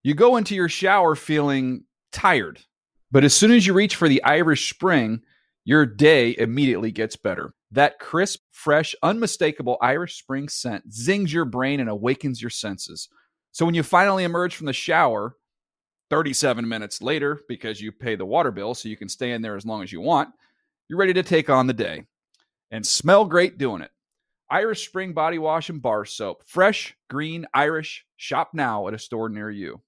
You go into your shower feeling tired, but as soon as you reach for the Irish Spring, your day immediately gets better. That crisp, fresh, unmistakable Irish Spring scent zings your brain and awakens your senses. So when you finally emerge from the shower 37 minutes later, because you pay the water bill so you can stay in there as long as you want, you're ready to take on the day and smell great doing it. Irish Spring Body Wash and Bar Soap. Fresh, green, Irish. Shop now at a store near you.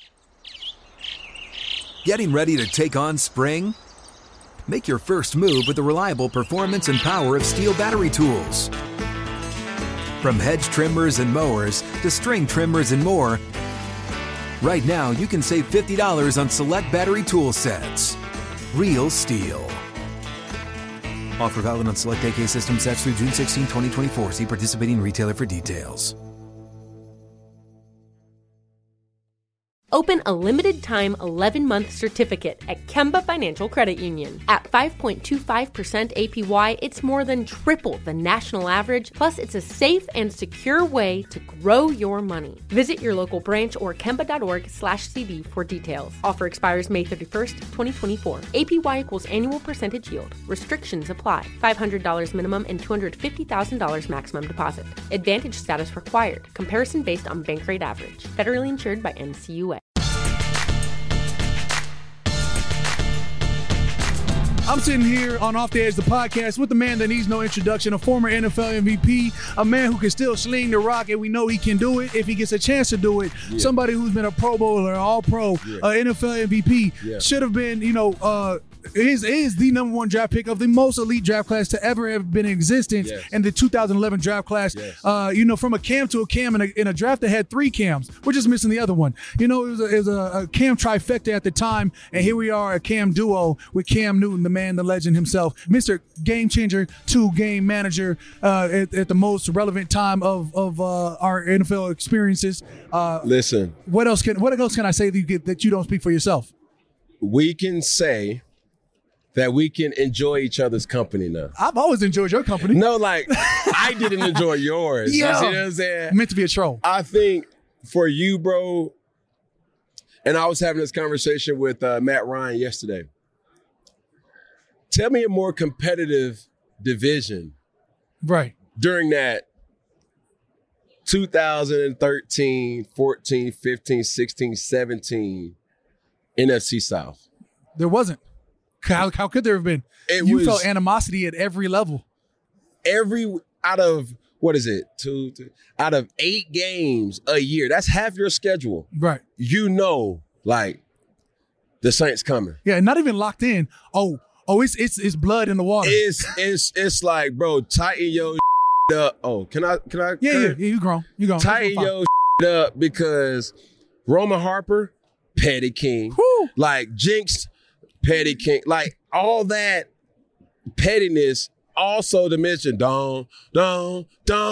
Getting ready to take on spring? Make your first move with the reliable performance and power of Steel battery tools. From hedge trimmers and mowers to string trimmers and more, right now you can save $50 on select battery tool sets. Real Steel. Offer valid on select AK system sets through June 16, 2024. See participating retailer for details. Open a limited-time 11-month certificate at Kemba Financial Credit Union. At 5.25% APY, it's more than triple the national average, plus it's a safe and secure way to grow your money. Visit your local branch or kemba.org/cd for details. Offer expires May 31st, 2024. APY equals annual percentage yield. Restrictions apply. $500 minimum and $250,000 maximum deposit. Advantage status required. Comparison based on bank rate average. Federally insured by NCUA. I'm sitting here on Off the Edge, the podcast, with the man that needs no introduction, a former NFL MVP, a man who can still sling the rock, and we know he can do it if he gets a chance to do it. Yeah. Somebody who's been a Pro Bowler, All-Pro, NFL MVP, should have been, is the number one draft pick of the most elite draft class to ever have been in existence in the 2011 draft class. From a Cam to a Cam in a draft that had 3 Cams. We're just missing the other one. It was a Cam trifecta at the time, and here we are, a Cam duo with Cam Newton, the man, the legend himself, Mr. Game Changer to Game Manager at the most relevant time of our NFL experiences. Listen, what else can I say that you don't speak for yourself? We can say that we can enjoy each other's company now. I've always enjoyed your company. No, I didn't enjoy yours. Yeah. You see what I'm saying? Meant to be a troll. I think for you, bro, and I was having this conversation with Matt Ryan yesterday. Tell me a more competitive division. Right. During that 2013, 14, 15, 16, 17 NFC South. There wasn't. How could there have been? You felt animosity at every level. Out of 8 games a year, that's half your schedule. Right. The Saints coming. Yeah, not even locked in. Oh, it's blood in the water. It's like, bro, tighten your up. Oh, can I? Yeah, you grown. Tighten your up because Roman Harper, petty king. Woo. Jinx, petty king. All that pettiness. Also to mention, don't. I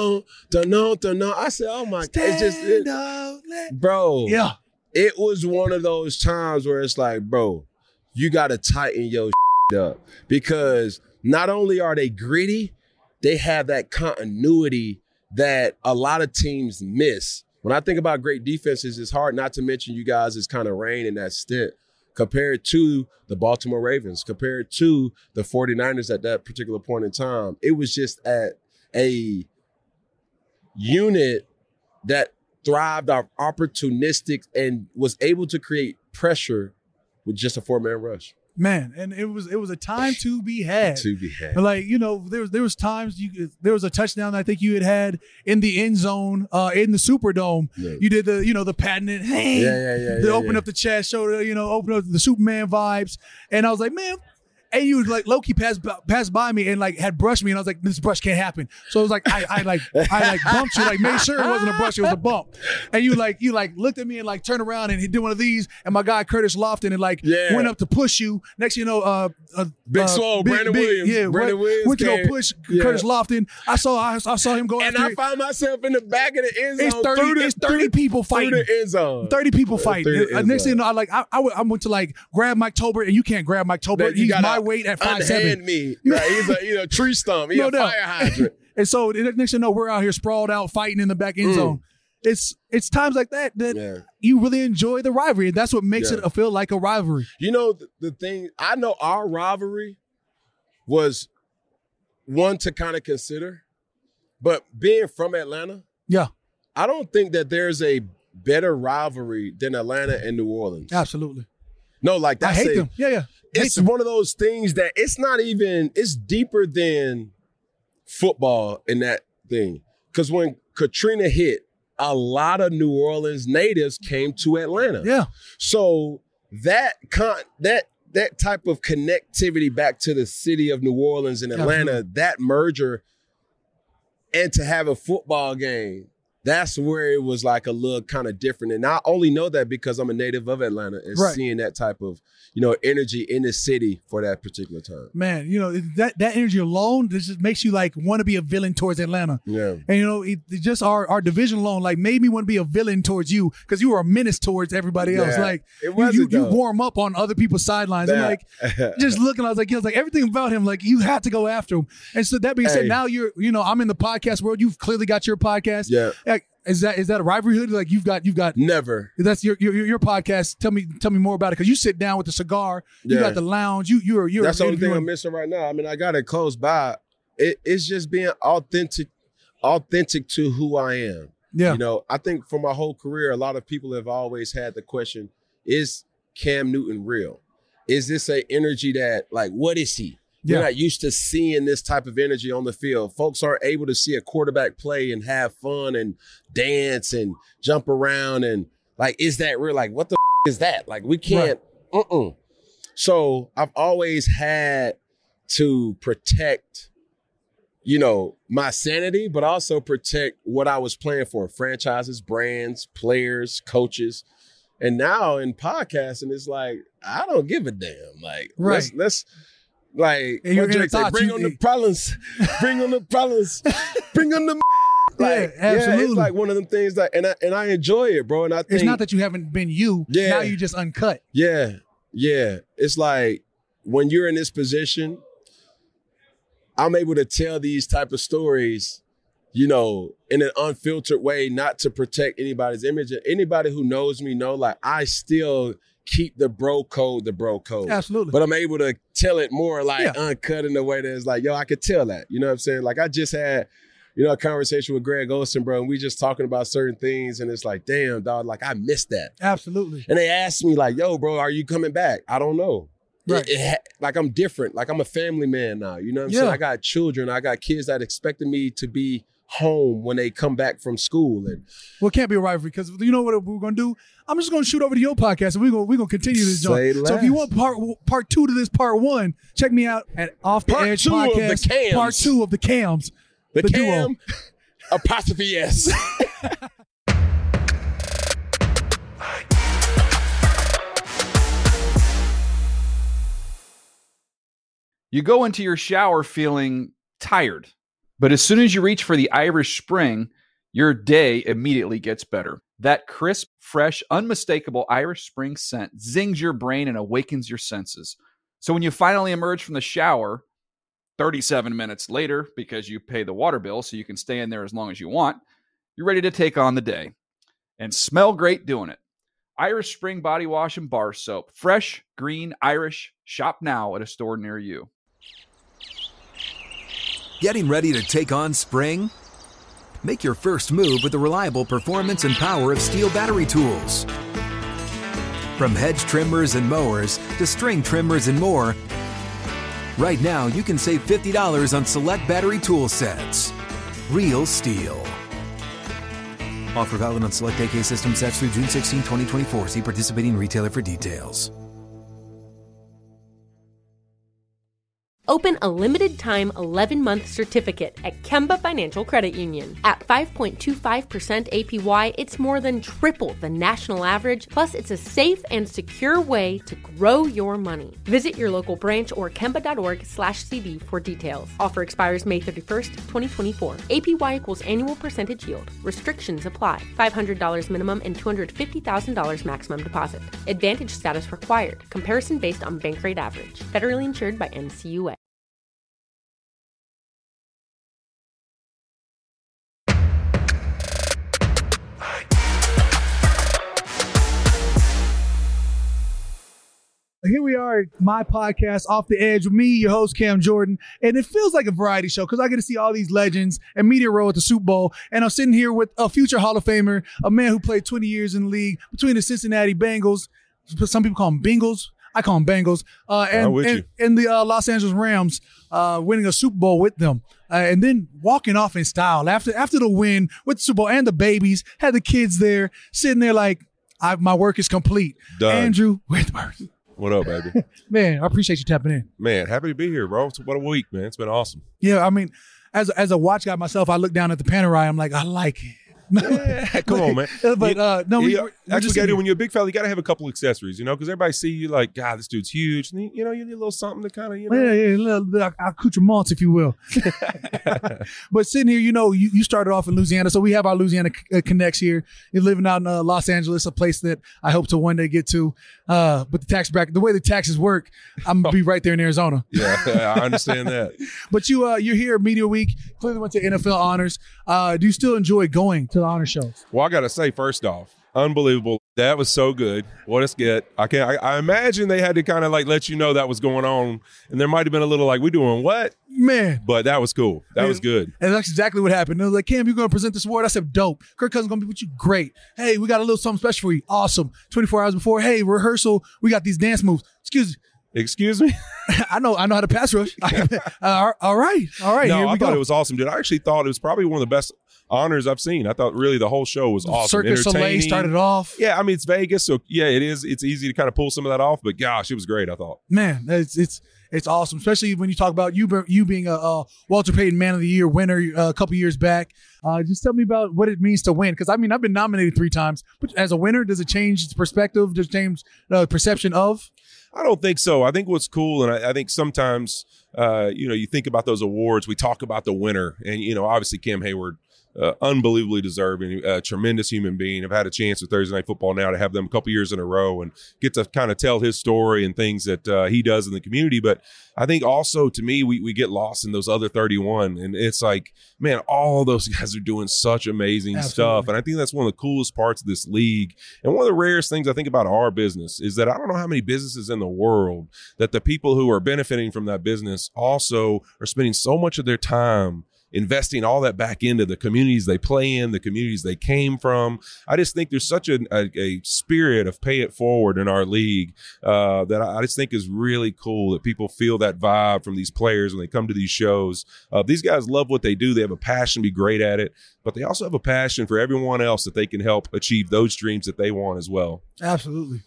said, oh my God, it's just, bro. Yeah. It was one of those times where it's like, bro, you got to tighten your up because not only are they gritty, they have that continuity that a lot of teams miss. When I think about great defenses, it's hard not to mention you guys' kind of reign in that stint compared to the Baltimore Ravens, compared to the 49ers at that particular point in time. It was just at a unit that thrived off opportunistic and was able to create pressure with just a 4-man rush. Man, and it was a time to be had. There was times there was a touchdown I think you had in the end zone in the Superdome. Yeah. You did the patented hand, open up the chest, open up the Superman vibes, and I was like, man. And you would low-key pass by me and had brushed me, and I was like, this brush can't happen. So it was like I bumped you, made sure it wasn't a brush, it was a bump. And you looked at me and turned around and he did one of these, and my guy Curtis Lofton went up to push you. Next thing you know, Brandon Williams. Yeah, Brandon Williams went to go push Curtis Lofton. I saw him go after it. And I found myself in the back of the end zone. It's 30 people fighting. Through the end zone. 30 people fighting. Next thing you know, I went to grab Mike Tolbert, and you can't grab Mike Tolbert. He's my weight at 5'7". Me. Right? He's a tree stump. He's a fire hydrant. And so next thing you know, we're out here sprawled out fighting in the back end zone. It's times like that you really enjoy the rivalry. And that's what makes it feel like a rivalry. You know, the thing, I know our rivalry was one to kind of consider, but being from Atlanta, I don't think that there's a better rivalry than Atlanta and New Orleans. Absolutely. No, like that's I hate them. Yeah. It's one of those things that it's not even, it's deeper than football in that thing. Because when Katrina hit, a lot of New Orleans natives came to Atlanta. Yeah. So that type of connectivity back to the city of New Orleans and Atlanta, that merger, and to have a football game, that's where it was like a little kind of different. And I only know that because I'm a native of Atlanta and seeing that type of, energy in the city for that particular time. Man, that energy alone, this just makes you like want to be a villain towards Atlanta. Yeah. And it just our division alone like made me want to be a villain towards you because you were a menace towards everybody else. Yeah. Like it wasn't, you warm up on other people's sidelines. And like just looking, I was like everything about him, like you had to go after him. And so that being said, now you're, I'm in the podcast world. You've clearly got your podcast. Yeah. Like, is that a rivalry? Like you've got never. That's your podcast. Tell me more about it because you sit down with the cigar. You got the lounge. You're that's the only thing I'm missing right now. I mean, I got it close by. It's just being authentic to who I am. Yeah. I think for my whole career, a lot of people have always had the question: is Cam Newton real? Is this a energy that what is he? We're not used to seeing this type of energy on the field. Folks aren't able to see a quarterback play and have fun and dance and jump around and is that real? Like, what the is that? Like, we can't. Right. So I've always had to protect, my sanity, but also protect what I was playing for: franchises, brands, players, coaches. And now in podcasting, it's like I don't give a damn. Like, let's. Like, what Drake say, bring on the problems, bring on the problems, bring on the absolutely. It's like one of them things that, and I enjoy it, bro. And I think it's not that you haven't been you. Yeah. Now you just uncut. Yeah. It's like when you're in this position, I'm able to tell these type of stories, in an unfiltered way, not to protect anybody's image. Anybody who knows me know, I still keep the bro code. Absolutely. But I'm able to tell it more uncut in a way that is like, I could tell that. You know what I'm saying? Like I just had, a conversation with Greg Olsen, bro, and we just talking about certain things. And it's like, damn, dog, I missed that. Absolutely. And they asked me yo, bro, are you coming back? I don't know. Right. I'm different. I'm a family man now. You know what I'm saying? I got children. I got kids that expected me to be home when they come back from school. And it can't be a rivalry because you know what we're gonna do? I'm just gonna shoot over to your podcast and we're gonna continue this joint. So if you want part 2 to this part 1, check me out at Off the Edge Podcast. Part 2 of the Cams. The Cam duo. Apostrophe S. You go into your shower feeling tired, but as soon as you reach for the Irish Spring, your day immediately gets better. That crisp, fresh, unmistakable Irish Spring scent zings your brain and awakens your senses. So when you finally emerge from the shower, 37 minutes later, because you pay the water bill so you can stay in there as long as you want, you're ready to take on the day. And smell great doing it. Irish Spring Body Wash and Bar Soap. Fresh, green, Irish. Shop now at a store near you. Getting ready to take on spring? Make your first move with the reliable performance and power of Steel battery tools. From hedge trimmers and mowers to string trimmers and more, right now you can save $50 on select battery tool sets. Real Steel. Offer valid on select AK system sets through June 16, 2024. See participating retailer for details. Open a limited-time 11-month certificate at Kemba Financial Credit Union. At 5.25% APY, it's more than triple the national average, plus it's a safe and secure way to grow your money. Visit your local branch or kemba.org/CD for details. Offer expires May 31st, 2024. APY equals annual percentage yield. Restrictions apply. $500 minimum and $250,000 maximum deposit. Advantage status required. Comparison based on bank rate average. Federally insured by NCUA. Here we are, my podcast, Off the Edge, with me, your host, Cam Jordan. And it feels like a variety show because I get to see all these legends and media row at the Super Bowl. And I'm sitting here with a future Hall of Famer, a man who played 20 years in the league between the Cincinnati Bengals. Some people call them Bengals. I call them Bengals. And the Los Angeles Rams, winning a Super Bowl with them. And then walking off in style after the win with the Super Bowl and the babies, had the kids there, sitting there like, my work is complete. Done. Andrew Whitworth. What up, baby? Man, I appreciate you tapping in. Man, happy to be here, bro. What a week, man. It's been awesome. Yeah, I mean, as a watch guy myself, I look down at the Panerai. I'm like, I like it. Yeah, come on, man. But actually, when you're a big fella, you got to have a couple accessories, because everybody see you like, God, this dude's huge. And, you need a little something to kind of, Yeah, a little accoutrements, if you will. But sitting here, you started off in Louisiana, so we have our Louisiana connects here. You're living out in Los Angeles, a place that I hope to one day get to. But the tax bracket, the way the taxes work, I'm gonna be right there in Arizona. Yeah, I understand that. But you're here at Media Week. Clearly went to NFL honors. Do you still enjoy going to the honor shows? Well, I got to say, first off, unbelievable. That was so good. What a skit. I imagine they had to kind of like let you know that was going on. And there might have been a little like, we doing what? Man. But that was cool. That was good. And that's exactly what happened. They was like, Cam, you're going to present this award? I said, dope. Kirk Cousins going to be with you? Great. Hey, we got a little something special for you. Awesome. 24 hours before, hey, rehearsal, we got these dance moves. Excuse me? I know how to pass rush. All right. No, here I we thought go. it was awesome, dude. I actually thought it was probably one of the best honors I've seen. I thought really the whole show was awesome. Cirque du Soleil started off. Yeah, I mean, it's Vegas, so yeah, it is. It's easy to kind of pull some of that off, but gosh, it was great, I thought. Man, it's awesome, especially when you talk about you being a Walter Payton Man of the Year winner a couple years back. Just tell me about what it means to win, because I mean, I've been nominated 3 times, but as a winner, does it change the perspective? Does it change the perception of? I don't think so. I think what's cool, and I think sometimes, you think about those awards, we talk about the winner, and, obviously Cam Hayward, unbelievably deserving, tremendous human being. I've had a chance with Thursday Night Football now to have them a couple years in a row and get to kind of tell his story and things that he does in the community. But I think also, to me, we get lost in those other 31. And it's like, man, all those guys are doing such amazing stuff. And I think that's one of the coolest parts of this league. And one of the rarest things I think about our business is that I don't know how many businesses in the world that the people who are benefiting from that business also are spending so much of their time investing all that back into the communities they play in, the communities they came from. I just think there's such a spirit of pay it forward in our league that I just think is really cool, that people feel that vibe from these players when they come to these shows. These guys love what they do. They have a passion to be great at it, but they also have a passion for everyone else that they can help achieve those dreams that they want as well. Absolutely.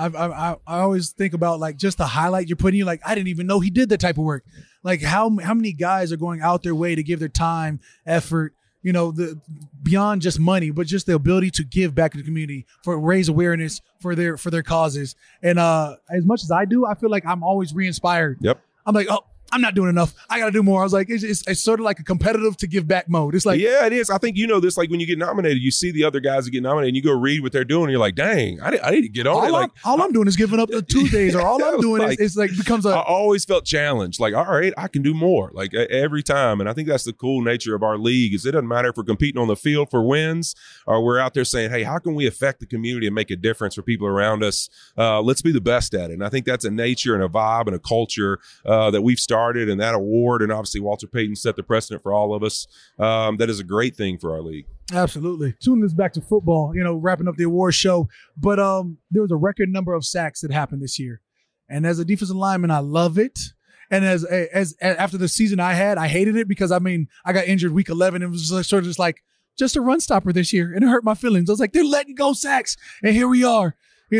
I always think about like just the highlight you're putting. Like, I didn't even know he did that type of work. Like how many guys are going out their way to give their time, effort, the beyond just money, but just the ability to give back to the community, for raise awareness for their causes. And as much as I do, I feel like I'm always re-inspired. Yep. I'm like, oh, I'm not doing enough. I got to do more. I was like, it's sort of like a competitive to give back mode. It's like, yeah, it is. I think this, like when you get nominated, you see the other guys that get nominated and you go read what they're doing. And you're like, dang, I need to get on it. All I'm doing is giving up the Tuesdays, or all I'm doing is like becomes I always felt challenged. Like, all right, I can do more, like every time. And I think that's the cool nature of our league, is it doesn't matter if we're competing on the field for wins or we're out there saying, hey, how can we affect the community and make a difference for people around us? Let's be the best at it. And I think that's a nature and a vibe and a culture that we've started, and that award, and obviously Walter Payton set the precedent for all of us. That is a great thing for our league. Absolutely. Tuning this back to football, wrapping up the award show, but there was a record number of sacks that happened this year, and as a defensive lineman, I love it. And as after the season I hated it, because I got injured week 11 and it was sort of just a run stopper this year, and it hurt my feelings. I was like, they're letting go sacks, and here we are.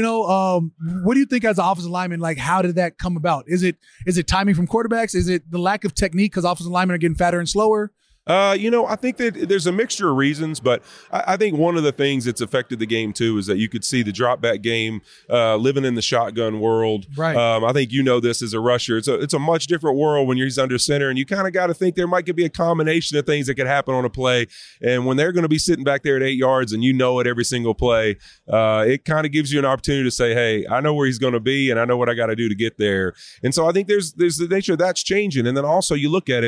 What do you think as an offensive lineman? Like, how did that come about? Is it timing from quarterbacks? Is it the lack of technique because offensive linemen are getting fatter and slower? I think that there's a mixture of reasons, but I think one of the things that's affected the game too is that you could see the drop back game, living in the shotgun world. Right. I think this as a rusher. It's a much different world when he's under center, and you kind of got to think there might be a combination of things that could happen on a play. And when they're going to be sitting back there at 8 yards and it every single play, it kind of gives you an opportunity to say, hey, I know where he's going to be and I know what I got to do to get there. And so I think there's the nature of that's changing. And then also you look at it,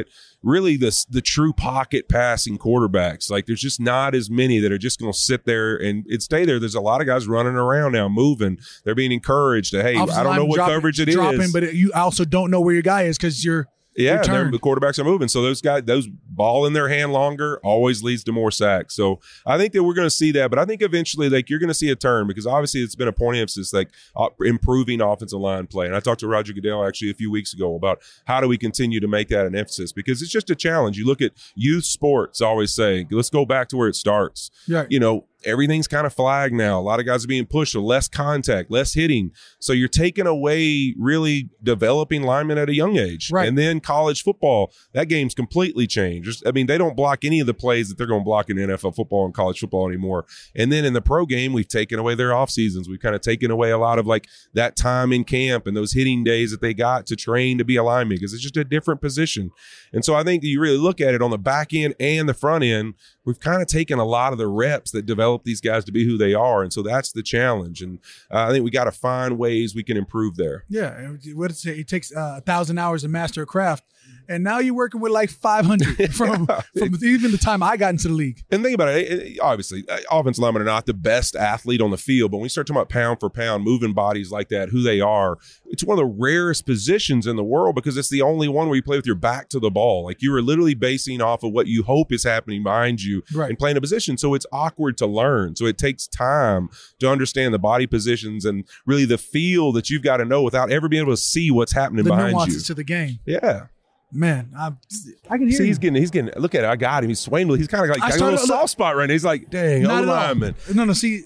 really the true pocket passing quarterbacks. Like there's just not as many that are just going to sit there and stay there. There's a lot of guys running around now, moving. They're being encouraged to, hey, I don't know what coverage it is. But you also don't know where your guy is because you're the quarterbacks are moving. So those ball in their hand longer always leads to more sacks. So I think that we're going to see that. But I think eventually, like, you're going to see a turn because obviously it's been a point of emphasis, like improving offensive line play. And I talked to Roger Goodell actually a few weeks ago about how do we continue to make that an emphasis because it's just a challenge. You look at youth sports, always say, let's go back to where it starts. Yeah. You know, everything's kind of flagged now. A lot of guys are being pushed, so less contact, less hitting. So you're taking away really developing linemen at a young age. Right. And then college football, that game's completely changed. I mean, they don't block any of the plays that they're going to block in NFL football and college football anymore. And then in the pro game, we've taken away their off seasons. We've kind of taken away a lot of like that time in camp and those hitting days that they got to train to be a lineman because it's just a different position. And so I think that you really look at it on the back end and the front end, we've kind of taken a lot of the reps that develop these guys to be who they are. And so that's the challenge. And I think we got to find ways we can improve there. Yeah. What it say? It takes 1,000 hours to master a craft. And now you're working with like 500 from even the time I got into the league. And think about it, obviously, offensive linemen are not the best athlete on the field, but when you start talking about pound for pound, moving bodies like that, who they are, it's one of the rarest positions in the world because it's the only one where you play with your back to the ball. Like you are literally basing off of what you hope is happening behind you and playing a position. So it's awkward to learn. So it takes time to understand the body positions and really the feel that you've got to know without ever being able to see what's happening behind you. The nuances to the game. Yeah. Man, I can hear. See, he's getting. Look at it. I got him. He's swaying. He's kind of like got a little soft spot right now. He's like, dang, O-lineman. No. See,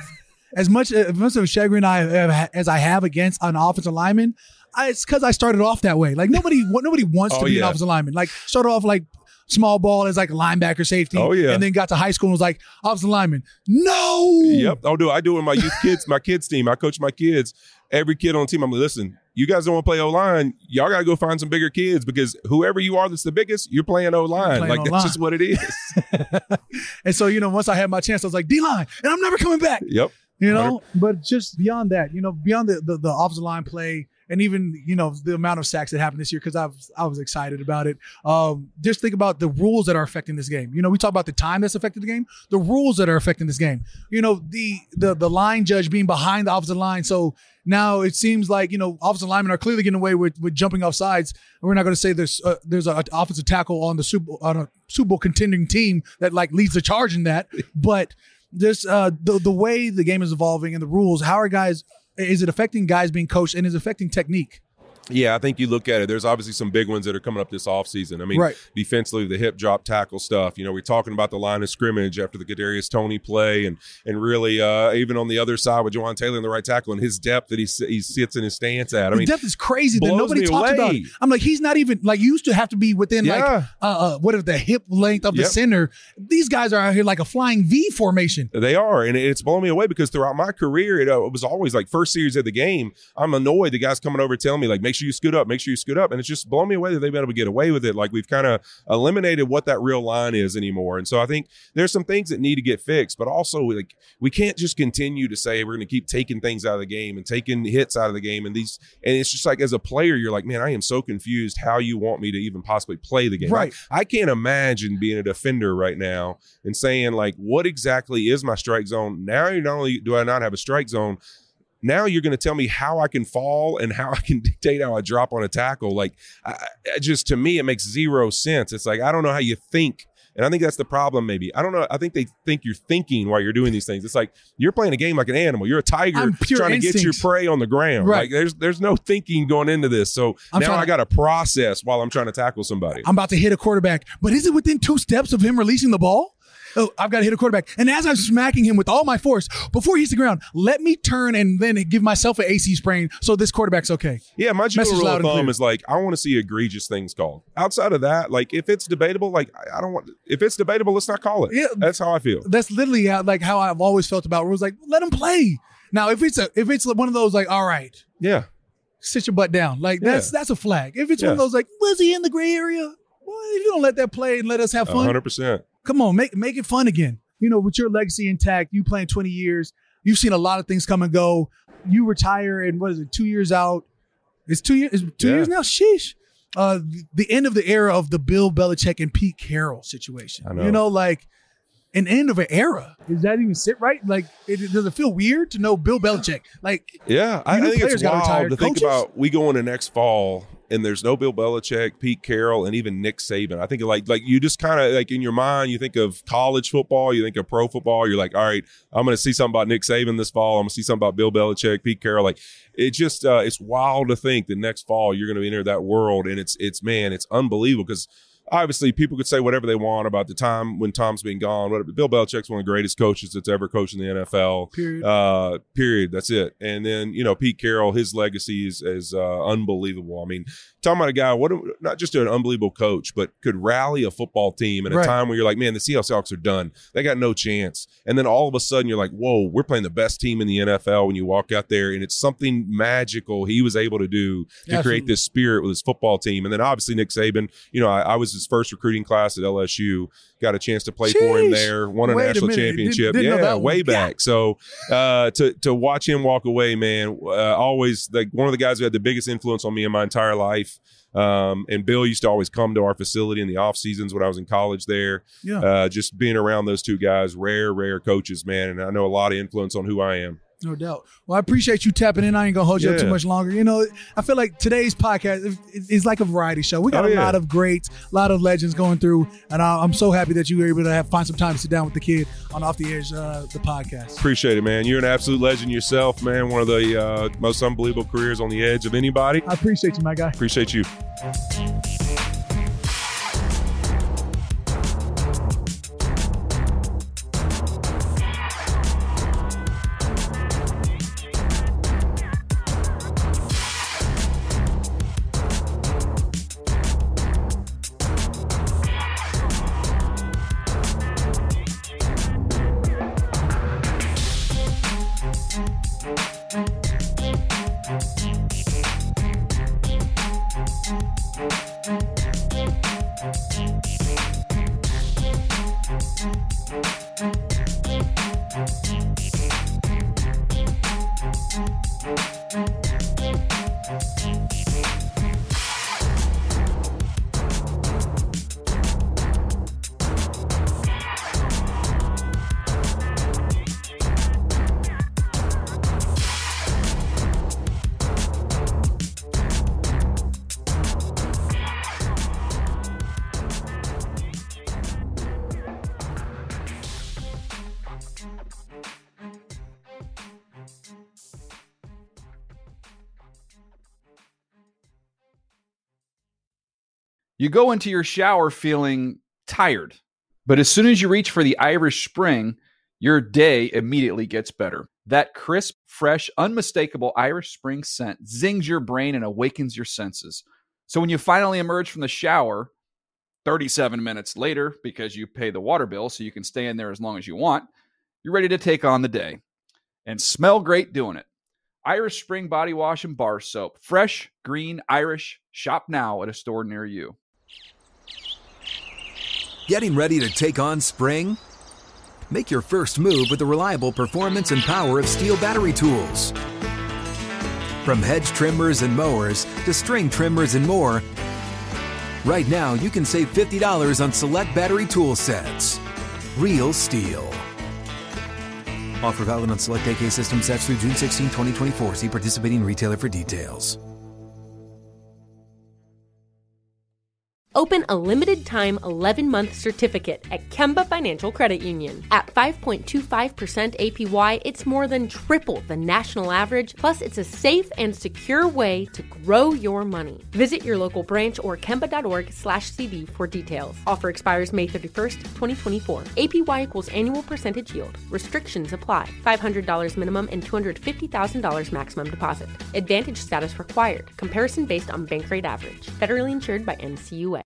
as much of chagrin as I have against an offensive lineman, it's because I started off that way. Like nobody wants to be an offensive lineman. Like started off like small ball as like a linebacker, safety. Oh yeah. And then got to high school and was like offensive lineman. No. Yep. I do it with my youth kids, my kids team. I coach my kids. Every kid on the team, I'm like, listen, you guys don't want to play O-line. Y'all got to go find some bigger kids because whoever you are that's the biggest, you're playing O-line. Like, that's just what it is. And so, once I had my chance, I was like, D-line, and I'm never coming back. Yep. But just beyond that, beyond the offensive line play and even, the amount of sacks that happened this year, because I was excited about it. Just think about the rules that are affecting this game. We talk about the time that's affected the game, the rules that are affecting this game. The line judge being behind the offensive line. So now it seems like, offensive linemen are clearly getting away with jumping off sides. We're not going to say there's an offensive tackle on a Super Bowl contending team that like leads the charge in that. But this the way the game is evolving and the rules, is it affecting guys being coached and is it affecting technique? Yeah, I think you look at it. There's obviously some big ones that are coming up this offseason. I mean, defensively, the hip drop tackle stuff. We're talking about the line of scrimmage after the Kadarius Toney play, and really even on the other side with Jawan Taylor in the right tackle and his depth that he sits in his stance at. I mean, depth is crazy that nobody talks about it. I'm like, he's not even like, you used to have to be within the hip length of the center. These guys are out here like a flying V formation. They are, and it's blown me away because throughout my career, it was always like first series of the game, I'm annoyed the guys coming over telling me like, make sure you scoot up, and it's just blown me away that they've been able to get away with it. Like we've kind of eliminated what that real line is anymore. And so I think there's some things that need to get fixed, but also like we can't just continue to say we're going to keep taking things out of the game and taking hits out of the game and it's just like as a player you're like, man, I am so confused how you want me to even possibly play the game. Right. I can't imagine being a defender right now and saying like, what exactly is my strike zone? Now not only do I not have a strike zone, now you're going to tell me how I can fall and how I can dictate how I drop on a tackle. Like, to me, it makes zero sense. It's like, I don't know how you think. And I think that's the problem maybe. I don't know. I think they think you're thinking while you're doing these things. It's like you're playing a game like an animal. You're a tiger trying to get your prey on the ground. Right. Like there's no thinking going into this. So now I got to process while I'm trying to tackle somebody. I'm about to hit a quarterback. But is it within 2 steps of him releasing the ball? Oh, I've got to hit a quarterback. And as I'm smacking him with all my force, before he hits the ground, let me turn and then give myself an AC sprain so this quarterback's okay. Yeah, my general rule of thumb is like, I want to see egregious things called. Outside of that, like if it's debatable, like I don't want, if it's debatable, let's not call it. Yeah, that's how I feel. That's literally how I've always felt about rules. Like, let him play. Now, if it's one of those like, all right. Yeah. Sit your butt down. Like that's a flag. If it's one of those like, was he in the gray area? Well, if you don't let that play and let us have fun. 100%. Come on, make it fun again. With your legacy intact, you playing 20 years, you've seen a lot of things come and go. You retire and 2 years out? It's 2 years. It's 2 years now. Sheesh. the end of the era of the Bill Belichick and Pete Carroll situation. I know. You know, like an end of an era. Does that even sit right? Like, does it feel weird to know Bill Belichick? Like, yeah, I think it's wild to think coaches? about. We go into next fall and there's no Bill Belichick, Pete Carroll, and even Nick Saban. I think like you just kind of like in your mind, you think of college football, you think of pro football. You're like, all right, I'm going to see something about Nick Saban this fall. I'm going to see something about Bill Belichick, Pete Carroll. Like it just it's wild to think that next fall you're going to enter that world, and it's unbelievable because. Obviously, people could say whatever they want about the time when Tom's been gone. Whatever. Bill Belichick's one of the greatest coaches that's ever coached in the NFL. Period. Period. That's it. And then, Pete Carroll, his legacy is unbelievable. I mean, talking about a guy, not just an unbelievable coach, but could rally a football team in a time where you're like, man, the Seattle Seahawks are done. They got no chance. And then all of a sudden you're like, whoa, we're playing the best team in the NFL when you walk out there. And it's something magical he was able to do to create this spirit with his football team. And then obviously Nick Saban, I was his first recruiting class at LSU, got a chance to play for him there, won a national championship. Way back. So to watch him walk away, man, always like one of the guys who had the biggest influence on me in my entire life. And Bill used to always come to our facility in the off seasons when I was in college there. Just being around those two guys, rare coaches, man. And I know a lot of influence on who I am. No doubt. Well, I appreciate you tapping in. I ain't going to hold you up too much longer. I feel like today's podcast is like a variety show. We got a lot of greats, a lot of legends going through, and I'm so happy that you were able to find some time to sit down with the kid on Off the Edge, the podcast. Appreciate it, man. You're an absolute legend yourself, man. One of the most unbelievable careers on the edge of anybody. I appreciate you, my guy. Appreciate you. You go into your shower feeling tired, but as soon as you reach for the Irish Spring, your day immediately gets better. That crisp, fresh, unmistakable Irish Spring scent zings your brain and awakens your senses. So when you finally emerge from the shower, 37 minutes later, because you pay the water bill so you can stay in there as long as you want, you're ready to take on the day. And smell great doing it. Irish Spring Body Wash and Bar Soap. Fresh, green, Irish. Shop now at a store near you. Getting ready to take on spring? Make your first move with the reliable performance and power of Steel battery tools. From hedge trimmers and mowers to string trimmers and more, right now you can save $50 on select battery tool sets. Real Steel. Offer valid on select AK system sets through June 16, 2024. See participating retailer for details. Open a limited-time 11-month certificate at Kemba Financial Credit Union. At 5.25% APY, it's more than triple the national average, plus it's a safe and secure way to grow your money. Visit your local branch or kemba.org/CD for details. Offer expires May 31st, 2024. APY equals annual percentage yield. Restrictions apply. $500 minimum and $250,000 maximum deposit. Advantage status required. Comparison based on bank rate average. Federally insured by NCUA.